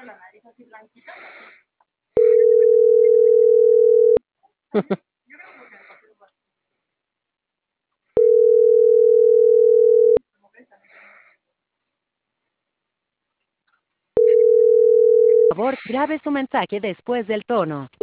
Por favor, grabe su mensaje después del tono.